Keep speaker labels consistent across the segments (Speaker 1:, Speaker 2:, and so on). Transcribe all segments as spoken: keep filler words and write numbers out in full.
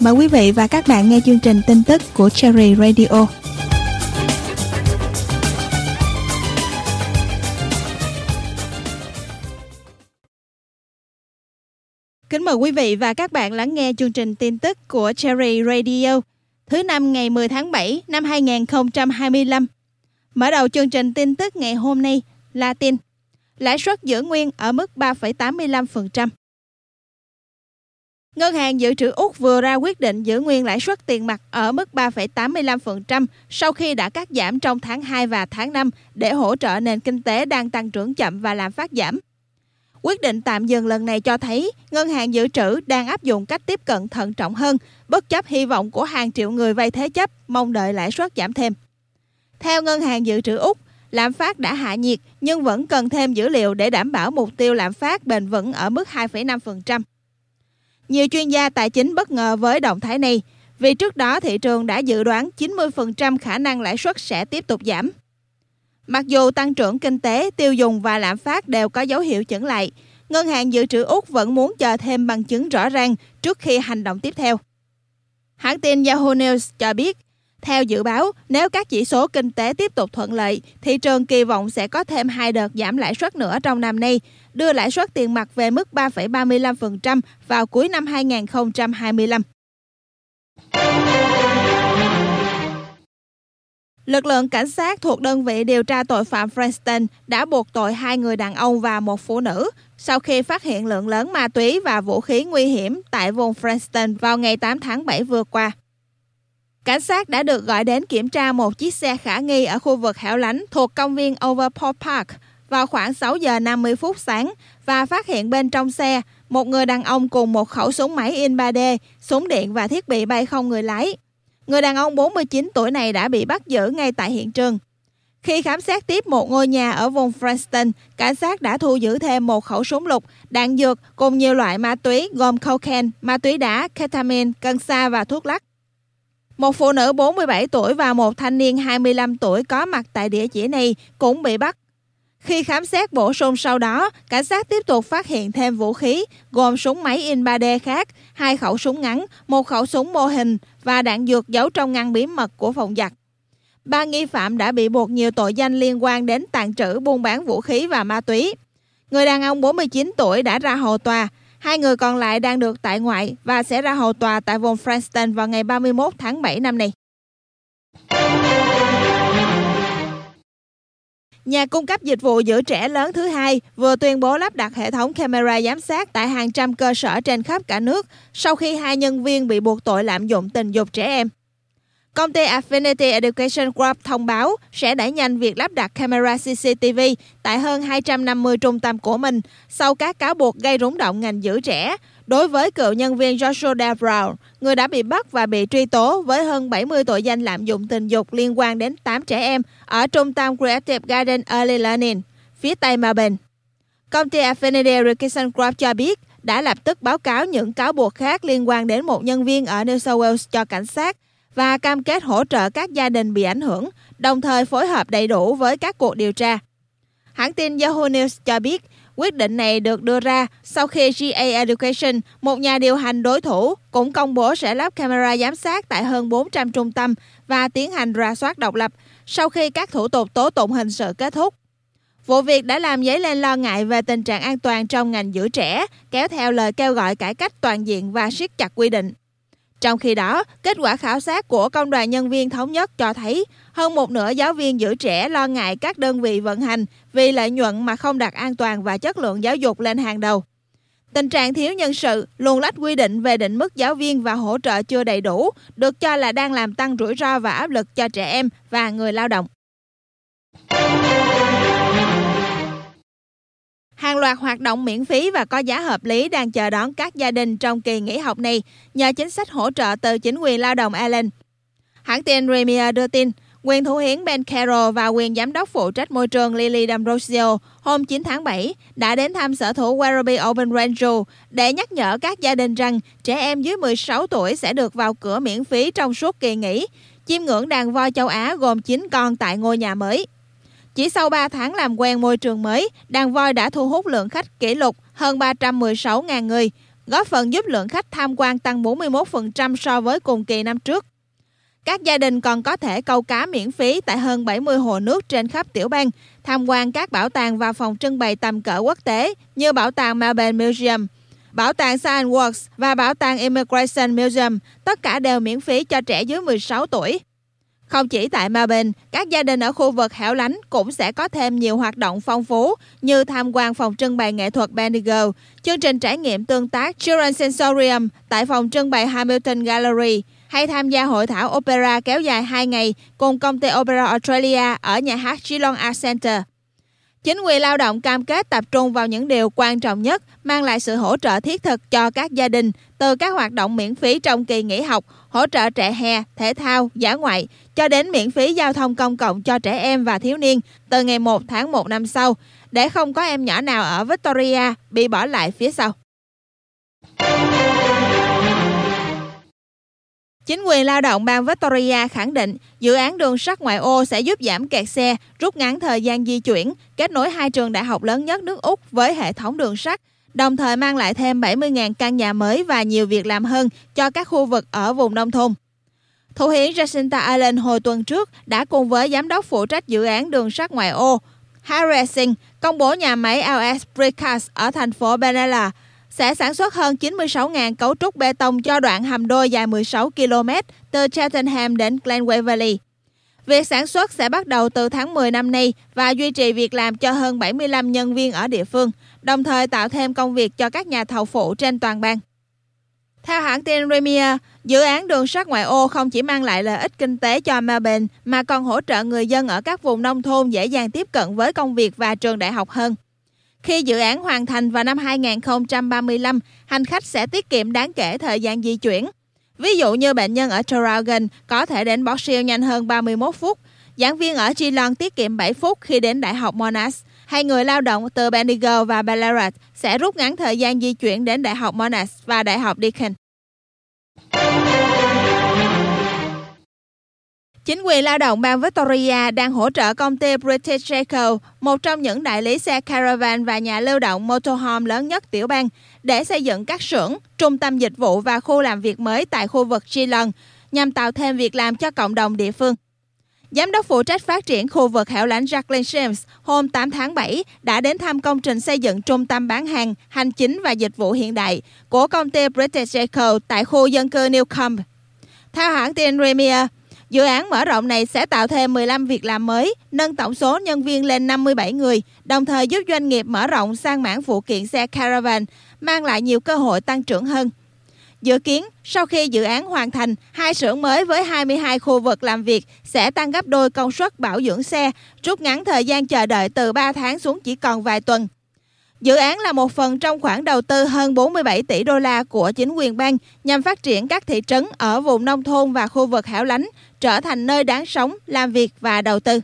Speaker 1: Mời quý vị và các bạn nghe chương trình tin tức của Cherry Radio. Kính mời quý vị và các bạn lắng nghe chương trình tin tức của Cherry Radio thứ năm ngày mười tháng bảy năm hai nghìn không trăm hai mươi lăm. Mở đầu chương trình tin tức ngày hôm nay là tin lãi suất giữ nguyên ở mức ba phẩy tám mươi lăm phần trăm. Ngân hàng Dự trữ Úc vừa ra quyết định giữ nguyên lãi suất tiền mặt ở mức ba phẩy tám mươi lăm phần trăm sau khi đã cắt giảm trong tháng hai và tháng năm để hỗ trợ nền kinh tế đang tăng trưởng chậm và lạm phát giảm. Quyết định tạm dừng lần này cho thấy Ngân hàng Dự trữ đang áp dụng cách tiếp cận thận trọng hơn, bất chấp hy vọng của hàng triệu người vay thế chấp mong đợi lãi suất giảm thêm. Theo Ngân hàng Dự trữ Úc, lạm phát đã hạ nhiệt nhưng vẫn cần thêm dữ liệu để đảm bảo mục tiêu lạm phát bền vững ở mức hai phẩy năm phần trăm. Nhiều chuyên gia tài chính bất ngờ với động thái này, vì trước đó thị trường đã dự đoán chín mươi phần trăm khả năng lãi suất sẽ tiếp tục giảm. Mặc dù tăng trưởng kinh tế, tiêu dùng và lạm phát đều có dấu hiệu chững lại, Ngân hàng Dự trữ Úc vẫn muốn chờ thêm bằng chứng rõ ràng trước khi hành động tiếp theo. Hãng tin Yahoo News cho biết, theo dự báo, nếu các chỉ số kinh tế tiếp tục thuận lợi, thị trường kỳ vọng sẽ có thêm hai đợt giảm lãi suất nữa trong năm nay, đưa lãi suất tiền mặt về mức ba phẩy ba mươi lăm phần trăm vào cuối năm hai nghìn không trăm hai mươi lăm. Lực lượng cảnh sát thuộc đơn vị điều tra tội phạm Frankston đã buộc tội hai người đàn ông và một phụ nữ sau khi phát hiện lượng lớn ma túy và vũ khí nguy hiểm tại vùng Frankston vào ngày tám tháng bảy vừa qua. Cảnh sát đã được gọi đến kiểm tra một chiếc xe khả nghi ở khu vực hẻo lánh thuộc công viên Overport Park vào khoảng sáu giờ năm mươi phút sáng và phát hiện bên trong xe một người đàn ông cùng một khẩu súng máy in ba D, súng điện và thiết bị bay không người lái. Người đàn ông bốn mươi chín tuổi này đã bị bắt giữ ngay tại hiện trường. Khi khám xét tiếp một ngôi nhà ở vùng Frankston, cảnh sát đã thu giữ thêm một khẩu súng lục, đạn dược cùng nhiều loại ma túy gồm cocaine, ma túy đá, ketamine, cần sa và thuốc lắc. Một phụ nữ bốn mươi bảy tuổi và một thanh niên hai mươi lăm tuổi có mặt tại địa chỉ này cũng bị bắt. Khi khám xét bổ sung sau đó, cảnh sát tiếp tục phát hiện thêm vũ khí gồm súng máy in ba D khác, hai khẩu súng ngắn, một khẩu súng mô hình và đạn dược giấu trong ngăn bí mật của phòng giặt. Ba nghi phạm đã bị buộc nhiều tội danh liên quan đến tàng trữ, buôn bán vũ khí và ma túy. Người đàn ông bốn mươi chín tuổi đã ra hầu tòa, hai người còn lại đang được tại ngoại và sẽ ra hầu tòa tại vùng Frankston vào ngày ba mươi mốt tháng bảy năm nay. Nhà cung cấp dịch vụ giữ trẻ lớn thứ hai vừa tuyên bố lắp đặt hệ thống camera giám sát tại hàng trăm cơ sở trên khắp cả nước sau khi hai nhân viên bị buộc tội lạm dụng tình dục trẻ em. Công ty Affinity Education Group thông báo sẽ đẩy nhanh việc lắp đặt camera xê xê tê vê tại hơn hai trăm năm mươi trung tâm của mình sau các cáo buộc gây rúng động ngành giữ trẻ đối với cựu nhân viên Joshua Dale Brown, người đã bị bắt và bị truy tố với hơn bảy mươi tội danh lạm dụng tình dục liên quan đến tám trẻ em ở trung tâm Creative Garden Early Learning, phía tây Melbourne. Công ty Affinity Education Group cho biết đã lập tức báo cáo những cáo buộc khác liên quan đến một nhân viên ở New South Wales cho cảnh sát và cam kết hỗ trợ các gia đình bị ảnh hưởng, đồng thời phối hợp đầy đủ với các cuộc điều tra. Hãng tin Yahoo News cho biết, quyết định này được đưa ra sau khi giê a Education, một nhà điều hành đối thủ, cũng công bố sẽ lắp camera giám sát tại hơn bốn trăm trung tâm và tiến hành rà soát độc lập sau khi các thủ tục tố tụng hình sự kết thúc. Vụ việc đã làm dấy lên lo ngại về tình trạng an toàn trong ngành giữ trẻ, kéo theo lời kêu gọi cải cách toàn diện và siết chặt quy định. Trong khi đó, kết quả khảo sát của Công đoàn Nhân viên Thống nhất cho thấy hơn một nửa giáo viên giữ trẻ lo ngại các đơn vị vận hành vì lợi nhuận mà không đặt an toàn và chất lượng giáo dục lên hàng đầu. Tình trạng thiếu nhân sự, luồn lách quy định về định mức giáo viên và hỗ trợ chưa đầy đủ được cho là đang làm tăng rủi ro và áp lực cho trẻ em và người lao động. Hàng loạt hoạt động miễn phí và có giá hợp lý đang chờ đón các gia đình trong kỳ nghỉ học này nhờ chính sách hỗ trợ từ chính quyền lao động Ireland. Hãng tin Premier đưa tin, quyền thủ hiến Ben Carroll và quyền giám đốc phụ trách môi trường Lily D'Ambrosio hôm chín tháng bảy đã đến thăm sở thú Werribee Open Range để nhắc nhở các gia đình rằng trẻ em dưới mười sáu tuổi sẽ được vào cửa miễn phí trong suốt kỳ nghỉ, chiêm ngưỡng đàn voi châu Á gồm chín con tại ngôi nhà mới. Chỉ sau ba tháng làm quen môi trường mới, đàn voi đã thu hút lượng khách kỷ lục hơn ba trăm mười sáu nghìn người, góp phần giúp lượng khách tham quan tăng bốn mươi mốt phần trăm so với cùng kỳ năm trước. Các gia đình còn có thể câu cá miễn phí tại hơn bảy mươi hồ nước trên khắp tiểu bang, tham quan các bảo tàng và phòng trưng bày tầm cỡ quốc tế như Bảo tàng Melbourne Museum, Bảo tàng Science Works và Bảo tàng Immigration Museum, tất cả đều miễn phí cho trẻ dưới mười sáu tuổi. Không chỉ tại Melbourne, các gia đình ở khu vực hẻo lánh cũng sẽ có thêm nhiều hoạt động phong phú như tham quan phòng trưng bày nghệ thuật Bendigo, chương trình trải nghiệm tương tác Children's Sensorium tại phòng trưng bày Hamilton Gallery, hay tham gia hội thảo opera kéo dài hai ngày cùng công ty Opera Australia ở nhà hát Geelong Arts Centre. Chính quyền lao động cam kết tập trung vào những điều quan trọng nhất, mang lại sự hỗ trợ thiết thực cho các gia đình, từ các hoạt động miễn phí trong kỳ nghỉ học, hỗ trợ trại hè, thể thao, dã ngoại, cho đến miễn phí giao thông công cộng cho trẻ em và thiếu niên từ ngày một tháng một năm sau, để không có em nhỏ nào ở Victoria bị bỏ lại phía sau. Chính quyền lao động bang Victoria khẳng định dự án đường sắt ngoại ô sẽ giúp giảm kẹt xe, rút ngắn thời gian di chuyển, kết nối hai trường đại học lớn nhất nước Úc với hệ thống đường sắt, đồng thời mang lại thêm bảy mươi nghìn căn nhà mới và nhiều việc làm hơn cho các khu vực ở vùng nông thôn. Thủ hiến Jacinta Allen hồi tuần trước đã cùng với giám đốc phụ trách dự án đường sắt ngoại ô Harry Singh công bố nhà máy lờ ét Precast ở thành phố Benalla sẽ sản xuất hơn chín mươi sáu nghìn cấu trúc bê tông cho đoạn hầm đôi dài mười sáu ki lô mét từ Cheltenham đến Glen Waverley. Việc sản xuất sẽ bắt đầu từ tháng mười năm nay và duy trì việc làm cho hơn bảy mươi lăm nhân viên ở địa phương, đồng thời tạo thêm công việc cho các nhà thầu phụ trên toàn bang. Theo hãng tin Premier, dự án đường sắt ngoại ô không chỉ mang lại lợi ích kinh tế cho Melbourne mà còn hỗ trợ người dân ở các vùng nông thôn dễ dàng tiếp cận với công việc và trường đại học hơn. Khi dự án hoàn thành vào năm hai nghìn không trăm ba mươi lăm, hành khách sẽ tiết kiệm đáng kể thời gian di chuyển. Ví dụ như bệnh nhân ở Traralgon có thể đến Box Hill nhanh hơn ba mươi mốt phút, giảng viên ở Geelong tiết kiệm bảy phút khi đến Đại học Monash, hay người lao động từ Bendigo và Ballarat sẽ rút ngắn thời gian di chuyển đến Đại học Monash và Đại học Deakin. Chính quyền lao động bang Victoria đang hỗ trợ công ty British Gas, một trong những đại lý xe caravan và nhà lưu động motorhome lớn nhất tiểu bang, để xây dựng các xưởng, trung tâm dịch vụ và khu làm việc mới tại khu vực Geelong, nhằm tạo thêm việc làm cho cộng đồng địa phương. Giám đốc phụ trách phát triển khu vực hẻo lánh Jacqueline James hôm tám tháng bảy đã đến thăm công trình xây dựng trung tâm bán hàng, hành chính và dịch vụ hiện đại của công ty British Gas tại khu dân cư Newcombe. Theo hãng tin Premier, dự án mở rộng này sẽ tạo thêm mười lăm việc làm mới, nâng tổng số nhân viên lên năm mươi bảy người, đồng thời giúp doanh nghiệp mở rộng sang mảng phụ kiện xe caravan, mang lại nhiều cơ hội tăng trưởng hơn. Dự kiến, sau khi dự án hoàn thành, hai xưởng mới với hai mươi hai khu vực làm việc sẽ tăng gấp đôi công suất bảo dưỡng xe, rút ngắn thời gian chờ đợi từ ba tháng xuống chỉ còn vài tuần. Dự án là một phần trong khoản đầu tư hơn bốn mươi bảy tỷ đô la của chính quyền bang nhằm phát triển các thị trấn ở vùng nông thôn và khu vực hẻo lánh trở thành nơi đáng sống, làm việc và đầu tư.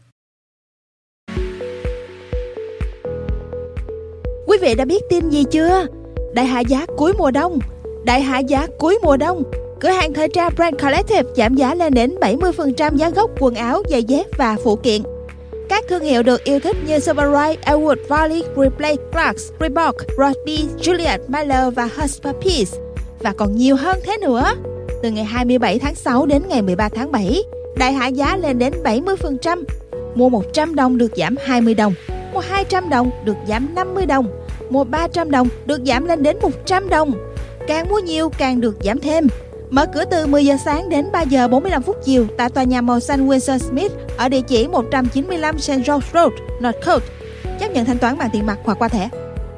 Speaker 1: Quý vị đã biết tin gì chưa? Đại hạ giá cuối mùa đông. Đại hạ giá cuối mùa đông. Cửa hàng thời trang Brand Collective giảm giá lên đến bảy mươi phần trăm giá gốc quần áo, giày dép và phụ kiện. Các thương hiệu được yêu thích như Silverite, Elwood, Varley, Replay, Clarks, Reebok, Rosby, Juliet, Miller và Hush Puppies. Và còn nhiều hơn thế nữa. Từ ngày hai mươi bảy tháng sáu đến ngày mười ba tháng bảy, đại hạ giá lên đến bảy mươi phần trăm. Mua một trăm đồng được giảm hai mươi đồng, mua hai trăm đồng được giảm năm mươi đồng, mua ba trăm đồng được giảm lên đến một trăm đồng. Càng mua nhiều càng được giảm thêm. Mở cửa từ mười giờ sáng đến ba giờ bốn mươi lăm phút chiều tại tòa nhà màu xanh Winston Smith ở địa chỉ một trăm chín mươi lăm Saint George Road, Northcote. Chấp nhận thanh toán bằng tiền mặt hoặc qua thẻ.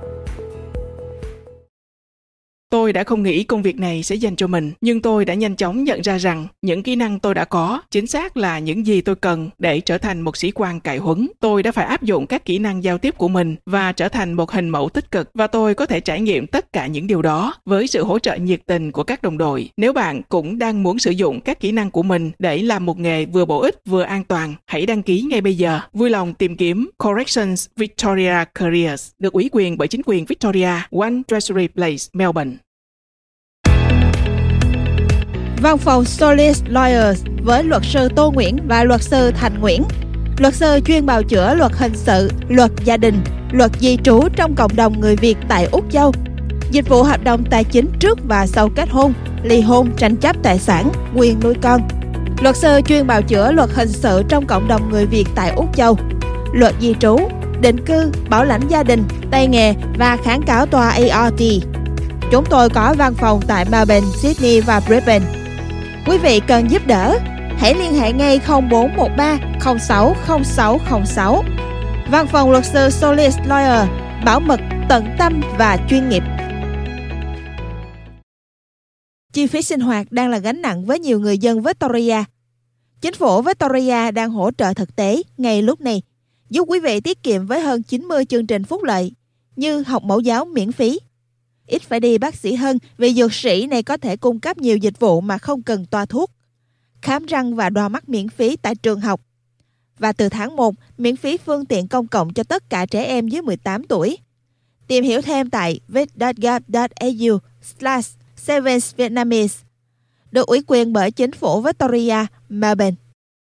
Speaker 2: Tôi đã không nghĩ công việc này sẽ dành cho mình, nhưng tôi đã nhanh chóng nhận ra rằng những kỹ năng tôi đã có chính xác là những gì tôi cần để trở thành một sĩ quan cải huấn. Tôi đã phải áp dụng các kỹ năng giao tiếp của mình và trở thành một hình mẫu tích cực, và tôi có thể trải nghiệm tất cả những điều đó với sự hỗ trợ nhiệt tình của các đồng đội. Nếu bạn cũng đang muốn sử dụng các kỹ năng của mình để làm một nghề vừa bổ ích vừa an toàn, hãy đăng ký ngay bây giờ. Vui lòng tìm kiếm Corrections Victoria Careers, được ủy quyền bởi chính quyền Victoria, One Treasury Place, Melbourne.
Speaker 1: Văn phòng Solis Lawyers với luật sư Tô Nguyễn và luật sư Thành Nguyễn. Luật sư chuyên bào chữa luật hình sự, luật gia đình, luật di trú trong cộng đồng người Việt tại Úc Châu. dịch vụ hợp đồng tài chính trước và sau kết hôn, ly hôn, tranh chấp tài sản, quyền nuôi con. Luật sư chuyên bào chữa luật hình sự trong cộng đồng người Việt tại Úc Châu, luật di trú, định cư, bảo lãnh gia đình, tay nghề và kháng cáo tòa a rờ tê. Chúng tôi có văn phòng tại Melbourne, Sydney và Brisbane. Quý vị cần giúp đỡ, hãy liên hệ ngay không bốn một ba không sáu không sáu không sáu. Văn phòng luật sư Solis Lawyer, bảo mật, tận tâm và chuyên nghiệp. Chi phí sinh hoạt đang là gánh nặng với nhiều người dân Victoria. Chính phủ Victoria đang hỗ trợ thực tế ngay lúc này, giúp quý vị tiết kiệm với hơn chín mươi chương trình phúc lợi, như học mẫu giáo miễn phí. Ít phải đi bác sĩ hơn vì dược sĩ này có thể cung cấp nhiều dịch vụ mà không cần toa thuốc. Khám răng và đo mắt miễn phí tại trường học. Và từ tháng một, miễn phí phương tiện công cộng cho tất cả trẻ em dưới mười tám tuổi. Tìm hiểu thêm tại vic chấm gov chấm a u slash Sevens Vietnamese. Được ủy quyền bởi chính phủ Victoria, Melbourne.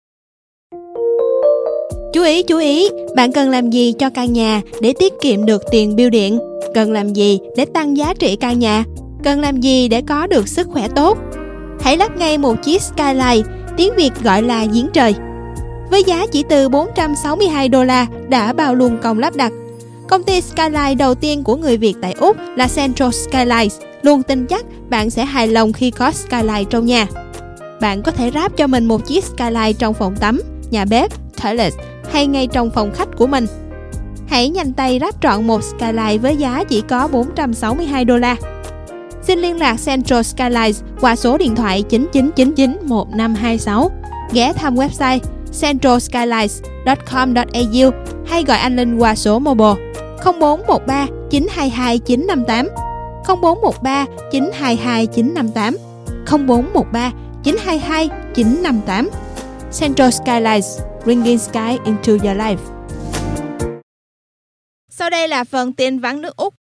Speaker 3: Chú ý, chú ý, bạn cần làm gì cho căn nhà để tiết kiệm được tiền bill điện? Cần làm gì để tăng giá trị căn nhà? Cần làm gì để có được sức khỏe tốt? Hãy lắp ngay một chiếc Skyline, tiếng Việt gọi là giếng trời. Với giá chỉ từ bốn trăm sáu mươi hai đô la đã bao luôn công lắp đặt. Công ty Skyline đầu tiên của người Việt tại Úc là Central Skylines, luôn tin chắc bạn sẽ hài lòng khi có Skyline trong nhà. Bạn có thể ráp cho mình một chiếc Skyline trong phòng tắm, nhà bếp, toilet hay ngay trong phòng khách của mình. Hãy nhanh tay ráp trọn một Skyline với giá chỉ có bốn trăm sáu mươi hai đô la. Xin liên lạc Central Skylines qua số điện thoại chín chín chín chín một năm hai sáu, ghé thăm website central skylines chấm com chấm a u hay gọi anh Linh qua số mobile không bốn một ba chín hai hai chín năm tám, không bốn một ba chín hai hai chín năm tám, không bốn một ba chín hai hai chín năm tám. Central Skylines, bringing sky into your life.
Speaker 1: Sau đây là phần tin vắn nước Úc.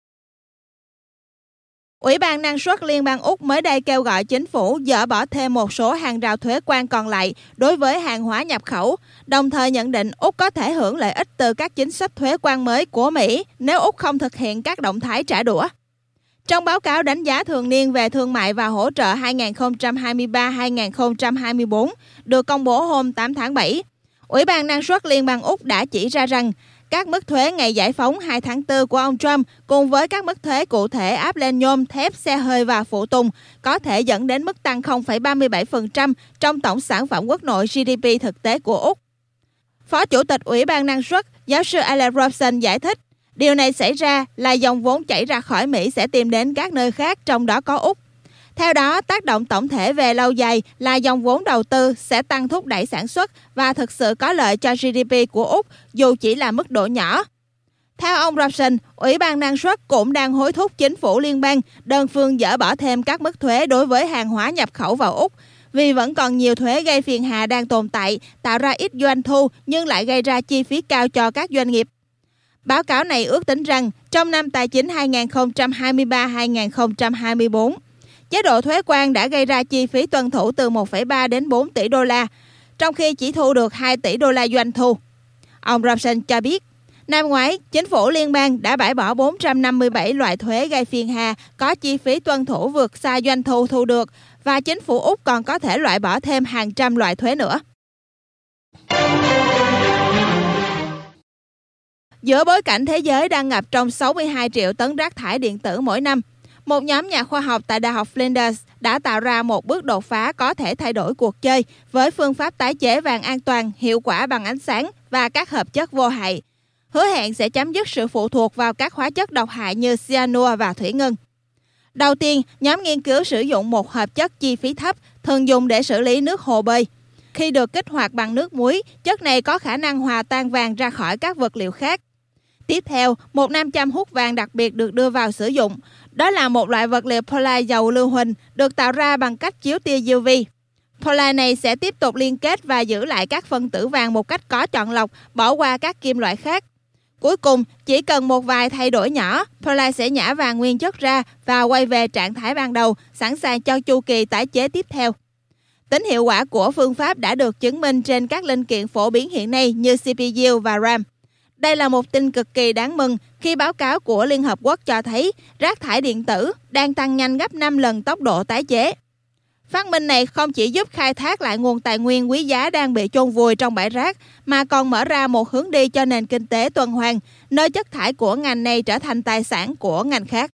Speaker 1: Ủy ban năng suất Liên bang Úc mới đây kêu gọi chính phủ dỡ bỏ thêm một số hàng rào thuế quan còn lại đối với hàng hóa nhập khẩu, đồng thời nhận định Úc có thể hưởng lợi ích từ các chính sách thuế quan mới của Mỹ nếu Úc không thực hiện các động thái trả đũa. Trong báo cáo đánh giá thường niên về thương mại và hỗ trợ hai nghìn không trăm hai mươi ba hai nghìn không trăm hai mươi tư được công bố hôm tám tháng bảy, Ủy ban năng suất Liên bang Úc đã chỉ ra rằng các mức thuế ngày giải phóng hai tháng tư của ông Trump cùng với các mức thuế cụ thể áp lên nhôm, thép, xe hơi và phụ tùng có thể dẫn đến mức tăng không phẩy ba mươi bảy phần trăm trong tổng sản phẩm quốc nội G D P thực tế của Úc. Phó Chủ tịch Ủy ban năng suất, giáo sư Alan Robson giải thích, điều này xảy ra là dòng vốn chảy ra khỏi Mỹ sẽ tìm đến các nơi khác, trong đó có Úc. Theo đó, tác động tổng thể về lâu dài là dòng vốn đầu tư sẽ tăng thúc đẩy sản xuất và thực sự có lợi cho G D P của Úc, dù chỉ là mức độ nhỏ. Theo ông Robson, Ủy ban năng suất cũng đang hối thúc chính phủ liên bang đơn phương dỡ bỏ thêm các mức thuế đối với hàng hóa nhập khẩu vào Úc, vì vẫn còn nhiều thuế gây phiền hà đang tồn tại, tạo ra ít doanh thu nhưng lại gây ra chi phí cao cho các doanh nghiệp. Báo cáo này ước tính rằng trong năm tài chính hai nghìn không trăm hai mươi ba hai nghìn không trăm hai mươi tư, chế độ thuế quan đã gây ra chi phí tuân thủ từ một phẩy ba đến bốn tỷ đô la, trong khi chỉ thu được hai tỷ đô la doanh thu. Ông Robson cho biết, năm ngoái, chính phủ liên bang đã bãi bỏ bốn trăm năm mươi bảy loại thuế gây phiền hà có chi phí tuân thủ vượt xa doanh thu thu được, và chính phủ Úc còn có thể loại bỏ thêm hàng trăm loại thuế nữa. Giữa bối cảnh thế giới đang ngập trong sáu mươi hai triệu tấn rác thải điện tử mỗi năm, một nhóm nhà khoa học tại Đại học Flinders đã tạo ra một bước đột phá có thể thay đổi cuộc chơi với phương pháp tái chế vàng an toàn, hiệu quả bằng ánh sáng và các hợp chất vô hại, hứa hẹn sẽ chấm dứt sự phụ thuộc vào các hóa chất độc hại như cyanua và thủy ngân. Đầu tiên, nhóm nghiên cứu sử dụng một hợp chất chi phí thấp, thường dùng để xử lý nước hồ bơi. Khi được kích hoạt bằng nước muối, chất này có khả năng hòa tan vàng ra khỏi các vật liệu khác. Tiếp theo, một nam châm hút vàng đặc biệt được đưa vào sử dụng. Đó là một loại vật liệu poly dầu lưu huỳnh được tạo ra bằng cách chiếu tia u vê. Poly này sẽ tiếp tục liên kết và giữ lại các phân tử vàng một cách có chọn lọc, bỏ qua các kim loại khác. Cuối cùng, chỉ cần một vài thay đổi nhỏ, poly sẽ nhả vàng nguyên chất ra và quay về trạng thái ban đầu, sẵn sàng cho chu kỳ tái chế tiếp theo. Tính hiệu quả của phương pháp đã được chứng minh trên các linh kiện phổ biến hiện nay như xê pê u và RAM. Đây là một tin cực kỳ đáng mừng khi báo cáo của Liên Hợp Quốc cho thấy rác thải điện tử đang tăng nhanh gấp năm lần tốc độ tái chế. Phát minh này không chỉ giúp khai thác lại nguồn tài nguyên quý giá đang bị chôn vùi trong bãi rác, mà còn mở ra một hướng đi cho nền kinh tế tuần hoàn, nơi chất thải của ngành này trở thành tài sản của ngành khác.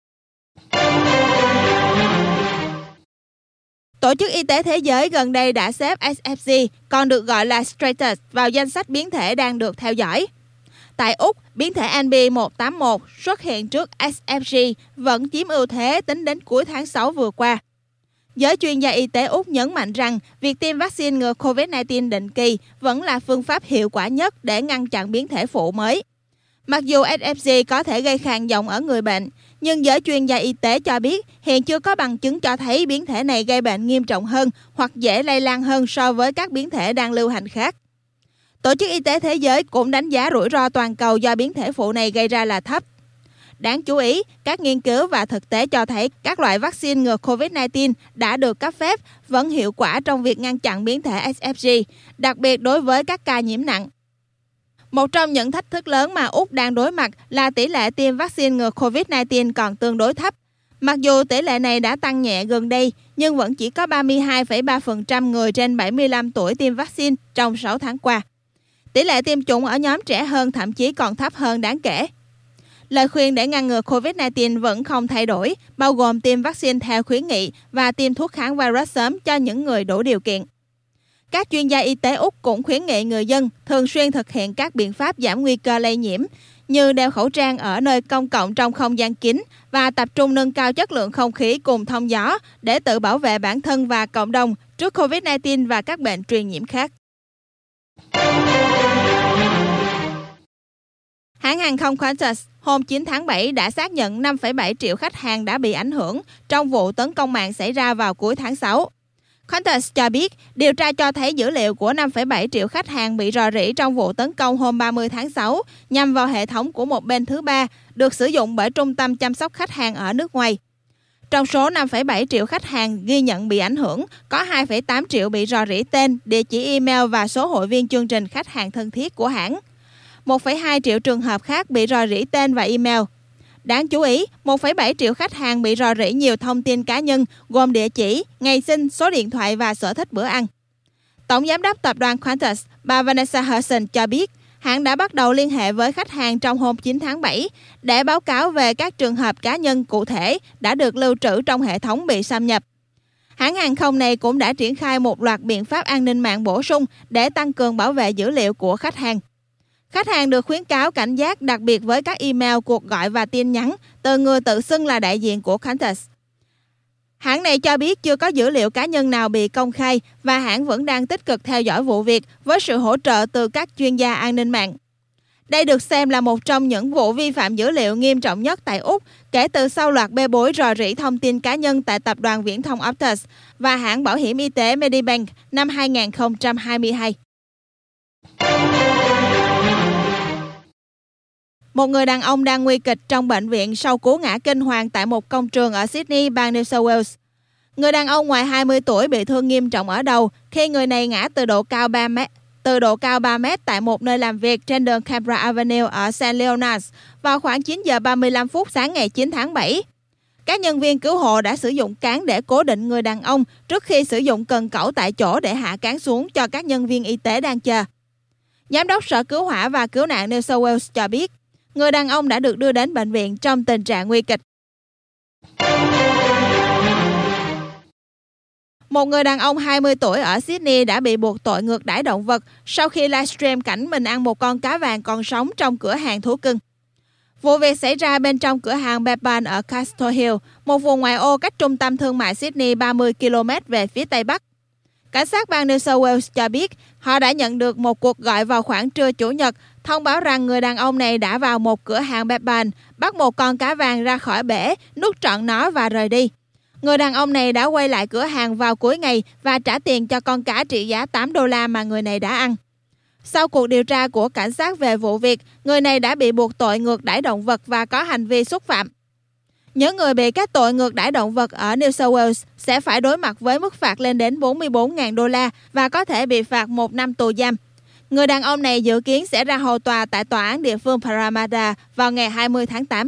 Speaker 1: Tổ chức Y tế Thế giới gần đây đã xếp ét ép giê, còn được gọi là Stratus, vào danh sách biến thể đang được theo dõi. Tại Úc, biến thể N B một tám một xuất hiện trước ét ép giê vẫn chiếm ưu thế tính đến cuối tháng sáu vừa qua. Giới chuyên gia y tế Úc nhấn mạnh rằng việc tiêm vaccine ngừa covid mười chín định kỳ vẫn là phương pháp hiệu quả nhất để ngăn chặn biến thể phụ mới. Mặc dù ét ép giê có thể gây khàn giọng ở người bệnh, nhưng giới chuyên gia y tế cho biết hiện chưa có bằng chứng cho thấy biến thể này gây bệnh nghiêm trọng hơn hoặc dễ lây lan hơn so với các biến thể đang lưu hành khác. Tổ chức Y tế Thế giới cũng đánh giá rủi ro toàn cầu do biến thể phụ này gây ra là thấp. Đáng chú ý, các nghiên cứu và thực tế cho thấy các loại vaccine ngừa covid mười chín đã được cấp phép vẫn hiệu quả trong việc ngăn chặn biến thể ét ép giê, đặc biệt đối với các ca nhiễm nặng. Một trong những thách thức lớn mà Úc đang đối mặt là tỷ lệ tiêm vaccine ngừa covid mười chín còn tương đối thấp. Mặc dù tỷ lệ này đã tăng nhẹ gần đây, nhưng vẫn chỉ có ba mươi hai phẩy ba phần trăm người trên bảy mươi lăm tuổi tiêm vaccine trong sáu tháng qua. Tỷ lệ tiêm chủng ở nhóm trẻ hơn thậm chí còn thấp hơn đáng kể. Lời khuyên để ngăn ngừa covid mười chín vẫn không thay đổi, bao gồm tiêm vaccine theo khuyến nghị và tiêm thuốc kháng virus sớm cho những người đủ điều kiện. Các chuyên gia y tế Úc cũng khuyến nghị người dân thường xuyên thực hiện các biện pháp giảm nguy cơ lây nhiễm, như đeo khẩu trang ở nơi công cộng trong không gian kín và tập trung nâng cao chất lượng không khí cùng thông gió để tự bảo vệ bản thân và cộng đồng trước covid mười chín và các bệnh truyền nhiễm khác. Hãng hàng không Qantas hôm chín tháng bảy đã xác nhận năm phẩy bảy triệu khách hàng đã bị ảnh hưởng trong vụ tấn công mạng xảy ra vào cuối tháng sáu. Qantas cho biết điều tra cho thấy dữ liệu của năm phẩy bảy triệu khách hàng bị rò rỉ trong vụ tấn công hôm ba mươi tháng sáu nhằm vào hệ thống của một bên thứ ba được sử dụng bởi trung tâm chăm sóc khách hàng ở nước ngoài. Trong số năm phẩy bảy triệu khách hàng ghi nhận bị ảnh hưởng, có hai phẩy tám triệu bị rò rỉ tên, địa chỉ email và số hội viên chương trình khách hàng thân thiết của hãng. một phẩy hai triệu trường hợp khác bị rò rỉ tên và email. Đáng chú ý, một phẩy bảy triệu khách hàng bị rò rỉ nhiều thông tin cá nhân gồm địa chỉ, ngày sinh, số điện thoại và sở thích bữa ăn. Tổng giám đốc tập đoàn Qantas, bà Vanessa Hudson cho biết, hãng đã bắt đầu liên hệ với khách hàng trong hôm chín tháng bảy để báo cáo về các trường hợp cá nhân cụ thể đã được lưu trữ trong hệ thống bị xâm nhập. Hãng hàng không này cũng đã triển khai một loạt biện pháp an ninh mạng bổ sung để tăng cường bảo vệ dữ liệu của khách hàng. Khách hàng được khuyến cáo cảnh giác đặc biệt với các email, cuộc gọi và tin nhắn từ người tự xưng là đại diện của Qantas. Hãng này cho biết chưa có dữ liệu cá nhân nào bị công khai và hãng vẫn đang tích cực theo dõi vụ việc với sự hỗ trợ từ các chuyên gia an ninh mạng. Đây được xem là một trong những vụ vi phạm dữ liệu nghiêm trọng nhất tại Úc kể từ sau loạt bê bối rò rỉ thông tin cá nhân tại tập đoàn viễn thông Optus và hãng bảo hiểm y tế Medibank năm hai nghìn không trăm hai mươi hai. Một người đàn ông đang nguy kịch trong bệnh viện sau cú ngã kinh hoàng tại một công trường ở Sydney, bang New South Wales. Người đàn ông ngoài hai mươi tuổi bị thương nghiêm trọng ở đầu khi người này ngã từ độ cao ba mét, từ độ cao ba mét tại một nơi làm việc trên đường Canberra Avenue ở Saint Leonards vào khoảng chín giờ ba mươi lăm phút sáng ngày chín tháng bảy. Các nhân viên cứu hộ đã sử dụng cán để cố định người đàn ông trước khi sử dụng cần cẩu tại chỗ để hạ cán xuống cho các nhân viên y tế đang chờ. Giám đốc Sở Cứu hỏa và Cứu nạn New South Wales cho biết, người đàn ông đã được đưa đến bệnh viện trong tình trạng nguy kịch. Một người đàn ông hai mươi tuổi ở Sydney đã bị buộc tội ngược đãi động vật sau khi livestream cảnh mình ăn một con cá vàng còn sống trong cửa hàng thú cưng. Vụ việc xảy ra bên trong cửa hàng Beppan ở Castle Hill, một vùng ngoại ô cách trung tâm thương mại Sydney ba mươi ki lô mét về phía tây bắc. Cảnh sát bang New South Wales cho biết họ đã nhận được một cuộc gọi vào khoảng trưa Chủ nhật thông báo rằng người đàn ông này đã vào một cửa hàng Beppan, bắt một con cá vàng ra khỏi bể, nuốt trọn nó và rời đi. Người đàn ông này đã quay lại cửa hàng vào cuối ngày và trả tiền cho con cá trị giá tám đô la mà người này đã ăn. Sau cuộc điều tra của cảnh sát về vụ việc, người này đã bị buộc tội ngược đãi động vật và có hành vi xúc phạm. Những người bị kết tội ngược đãi động vật ở New South Wales sẽ phải đối mặt với mức phạt lên đến bốn mươi bốn nghìn đô la và có thể bị phạt một năm tù giam. Người đàn ông này dự kiến sẽ ra hầu tòa tại tòa án địa phương Parramatta vào ngày hai mươi tháng tám.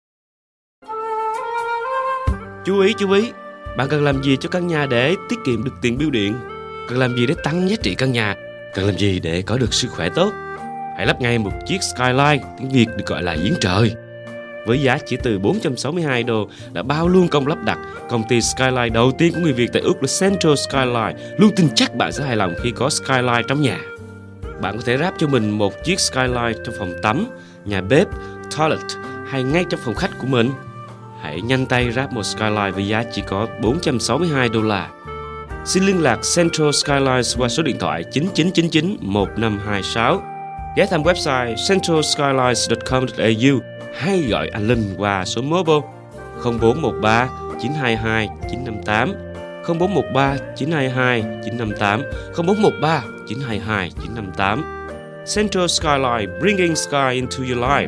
Speaker 4: Chú ý, chú ý, bạn cần làm gì cho căn nhà để tiết kiệm được tiền bưu điện? Cần làm gì để tăng giá trị căn nhà? Cần làm gì để có được sức khỏe tốt? Hãy lắp ngay một chiếc Skyline, tiếng Việt được gọi là giếng trời. Với giá chỉ từ bốn trăm sáu mươi hai đô đã bao luôn công lắp đặt, công ty Skyline đầu tiên của người Việt tại Úc là Central Skyline luôn tin chắc bạn sẽ hài lòng khi có Skyline trong nhà. Bạn có thể ráp cho mình một chiếc Skyline trong phòng tắm, nhà bếp, toilet hay ngay trong phòng khách của mình. Hãy nhanh tay ráp một Skyline với giá chỉ có bốn trăm sáu mươi hai đô la. Xin liên lạc Central Skylines qua số điện thoại chín chín chín chín một năm hai sáu. Ghé thăm website central skylines chấm com chấm a u hay gọi anh Linh qua số mobile không bốn một ba chín hai hai chín năm tám, không bốn một ba chín hai hai chín năm tám, không bốn một ba chín hai hai chín năm tám. Central Skyline, bringing sky into your life.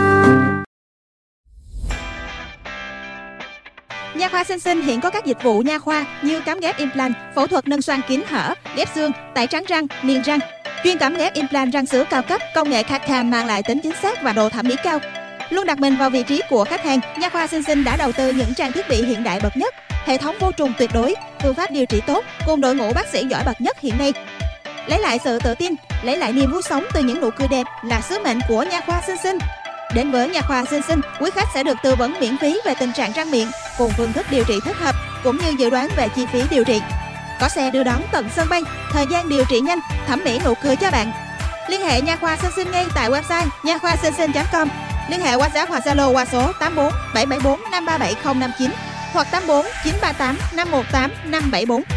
Speaker 1: Nha khoa Sinh Sinh hiện có các dịch vụ nha khoa như cắm ghép implant, phẫu thuật nâng xoang kín hở, ghép xương, tẩy trắng răng, niềng răng. Chuyên cắm ghép implant răng sữa cao cấp, công nghệ xê a tê mang lại tính chính xác và độ thẩm mỹ cao. Luôn đặt mình vào vị trí của khách hàng, Nha khoa Sinh Sinh đã đầu tư những trang thiết bị hiện đại bậc nhất, hệ thống vô trùng tuyệt đối, phương pháp điều trị tốt cùng đội ngũ bác sĩ giỏi bậc nhất hiện nay. Lấy lại sự tự tin, lấy lại niềm vui sống từ những nụ cười đẹp là sứ mệnh của Nha khoa Sinh Sinh. Đến với Nha khoa Sinh Sinh, quý khách sẽ được tư vấn miễn phí về tình trạng răng miệng cùng phương thức điều trị thích hợp cũng như dự đoán về chi phí điều trị. Có xe đưa đón tận sân bay, thời gian điều trị nhanh, thẩm mỹ nụ cười cho bạn. Liên hệ Nha khoa Sinh Sinh ngay tại website nha khoa sinh sinh chấm com. Liên hệ WhatsApp hoặc Zalo qua số tám bốn bảy bảy bốn năm ba bảy không năm chín hoặc tám bốn chín ba tám năm một tám năm bảy bốn.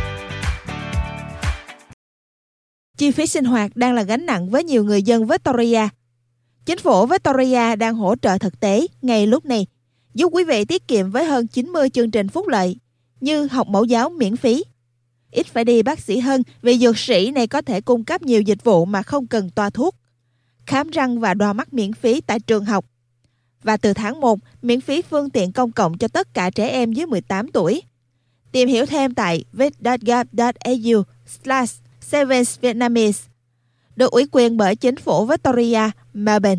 Speaker 1: Chi phí sinh hoạt đang là gánh nặng với nhiều người dân Victoria. Chính phủ Victoria đang hỗ trợ thực tế ngay lúc này, giúp quý vị tiết kiệm với hơn chín mươi chương trình phúc lợi như học mẫu giáo miễn phí. Ít phải đi bác sĩ hơn vì dược sĩ này có thể cung cấp nhiều dịch vụ mà không cần toa thuốc. Khám răng và đo mắt miễn phí tại trường học. Và từ tháng một, miễn phí phương tiện công cộng cho tất cả trẻ em dưới mười tám tuổi. Tìm hiểu thêm tại vic chấm gov chấm a u slash savings vietnamese. Được ủy quyền bởi chính phủ Victoria, Melbourne.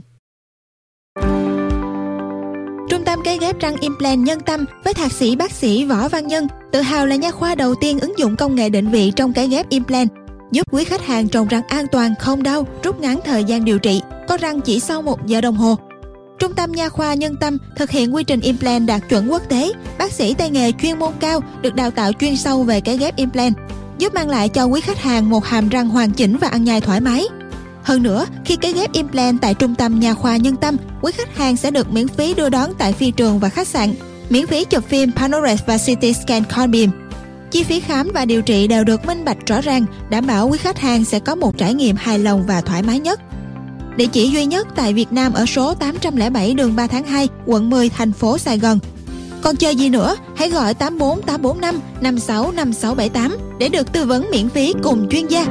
Speaker 1: Trung tâm cấy ghép răng implant Nhân Tâm với thạc sĩ bác sĩ Võ Văn Nhân tự hào là nha khoa đầu tiên ứng dụng công nghệ định vị trong cấy ghép implant, giúp quý khách hàng trồng răng an toàn, không đau, rút ngắn thời gian điều trị, có răng chỉ sau một giờ đồng hồ. Trung tâm nha khoa Nhân Tâm thực hiện quy trình implant đạt chuẩn quốc tế, bác sĩ tay nghề chuyên môn cao được đào tạo chuyên sâu về cấy ghép implant, giúp mang lại cho quý khách hàng một hàm răng hoàn chỉnh và ăn nhai thoải mái. Hơn nữa, khi cấy ghép implant tại Trung tâm nha khoa Nhân Tâm, quý khách hàng sẽ được miễn phí đưa đón tại phi trường và khách sạn, miễn phí chụp phim Panorex và xê tê scan con beam. Chi phí khám và điều trị đều được minh bạch rõ ràng, đảm bảo quý khách hàng sẽ có một trải nghiệm hài lòng và thoải mái nhất. Địa chỉ duy nhất tại Việt Nam ở số tám trăm lẻ bảy đường ba tháng hai, quận mười, thành phố Sài Gòn. Còn chờ gì nữa, hãy gọi tám bốn tám bốn năm năm sáu năm sáu bảy tám để được tư vấn miễn phí cùng chuyên gia.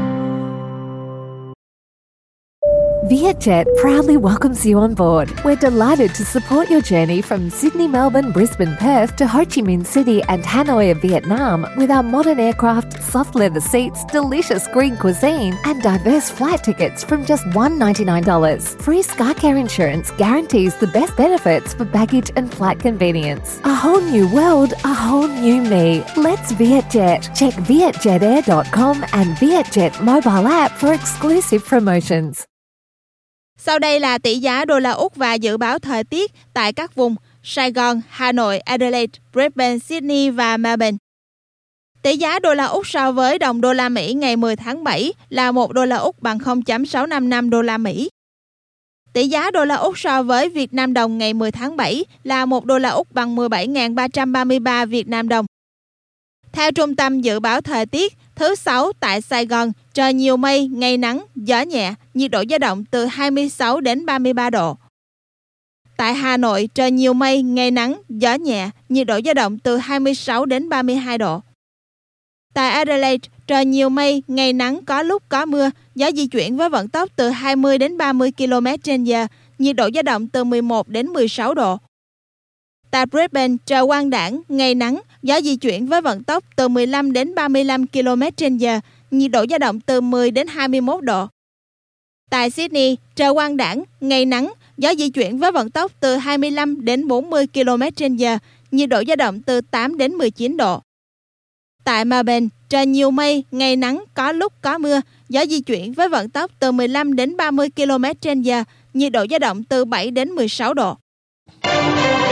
Speaker 5: Vietjet proudly welcomes you on board. We're delighted to support your journey from Sydney, Melbourne, Brisbane, Perth to Ho Chi Minh City and Hanoi of Vietnam with our modern aircraft, soft leather seats, delicious green cuisine and diverse flight tickets from just one hundred ninety-nine dollars. Free SkyCare insurance guarantees the best benefits for baggage and flight convenience. A whole new world, a whole new me. Let's Vietjet. Check vietjet air dot com and Vietjet mobile app for exclusive promotions.
Speaker 1: Sau đây là tỷ giá đô la Úc và dự báo thời tiết tại các vùng Sài Gòn, Hà Nội, Adelaide, Brisbane, Sydney và Melbourne. Tỷ giá đô la Úc so với đồng đô la Mỹ ngày mười tháng bảy là một đô la Úc bằng không phẩy sáu năm năm đô la Mỹ. Tỷ giá đô la Úc so với Việt Nam đồng ngày mười tháng bảy là một đô la Úc bằng mười bảy nghìn ba trăm ba mươi ba Việt Nam đồng. Theo Trung tâm Dự báo Thời tiết, thứ Sáu tại Sài Gòn, trời nhiều mây, ngày nắng, gió nhẹ, nhiệt độ dao động từ hai mươi sáu đến ba mươi ba độ. Tại Hà Nội, trời nhiều mây, ngày nắng, gió nhẹ, nhiệt độ dao động từ hai mươi sáu đến ba mươi hai độ. Tại Adelaide, trời nhiều mây, ngày nắng, có lúc có mưa, gió di chuyển với vận tốc từ hai mươi đến ba mươi ki lô mét trên giờ, nhiệt độ dao động từ mười một đến mười sáu độ. Tại Brisbane, trời quang đãng, ngày nắng, gió di chuyển với vận tốc từ mười lăm đến ba mươi lăm ki lô mét trên giờ, nhiệt độ dao động từ mười đến hai mươi mốt độ. Tại Sydney, trời quang đãng, ngày nắng, gió di chuyển với vận tốc từ hai mươi lăm đến bốn mươi ki lô mét trên giờ, nhiệt độ dao động từ tám đến mười chín độ. Tại Melbourne, trời nhiều mây, ngày nắng, có lúc có mưa, gió di chuyển với vận tốc từ mười lăm đến ba mươi ki lô mét trên giờ, nhiệt độ dao động từ bảy đến mười sáu độ.